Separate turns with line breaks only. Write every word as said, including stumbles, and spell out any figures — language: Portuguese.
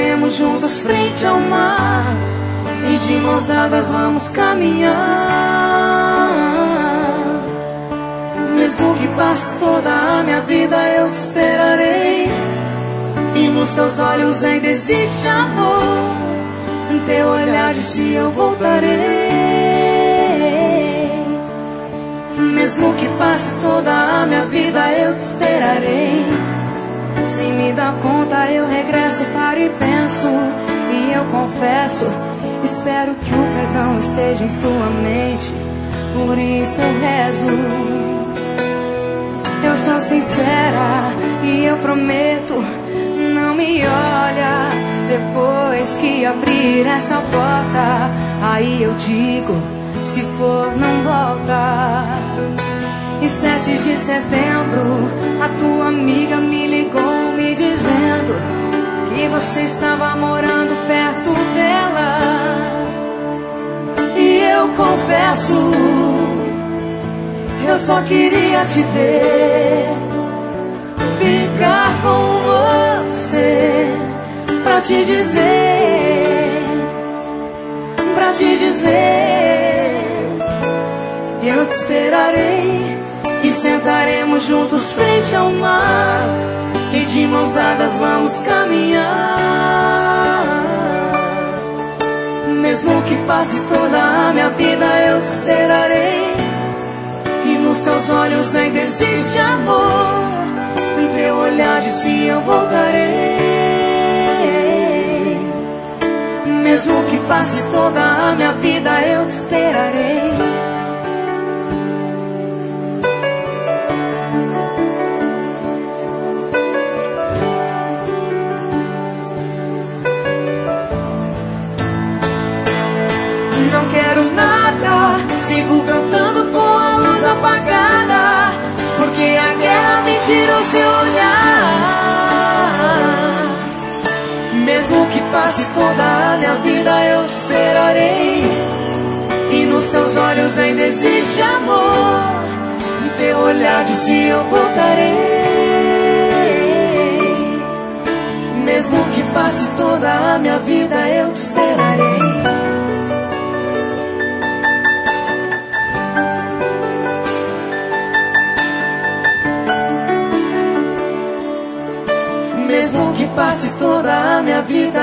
sentaremos juntos frente ao mar e de mãos dadas vamos caminhar. Mesmo que passe toda a minha vida, eu te esperarei. E nos teus olhos ainda existe amor. Em teu olhar disse eu voltarei. Mesmo que passe toda a minha vida, eu te esperarei. Sem me dar conta eu regresso, paro e penso. E eu confesso, espero que o perdão esteja em sua mente. Por isso eu rezo. Eu sou sincera e eu prometo, não me olha depois que abrir essa porta. Aí eu digo, se for não volta. E sete de setembro, a tua amiga me ligou me dizendo que você estava morando perto dela. E eu confesso, eu só queria te ver, ficar com você, pra te dizer, pra te dizer, eu te esperarei. E sentaremos juntos frente ao mar e de mãos dadas vamos caminhar. Mesmo que passe toda a minha vida, eu te esperarei. E nos teus olhos ainda existe amor. Em teu olhar disse eu voltarei. Mesmo que passe toda a minha vida, eu te esperarei. Não quero nada, sigo cantando com a luz apagada, porque a guerra me tirou seu olhar. Mesmo que passe toda a minha vida, eu te esperarei. E nos teus olhos ainda existe amor. Em teu olhar disse eu voltarei. Mesmo que passe toda a minha vida, eu te esperarei. Mesmo que passe toda a minha vida,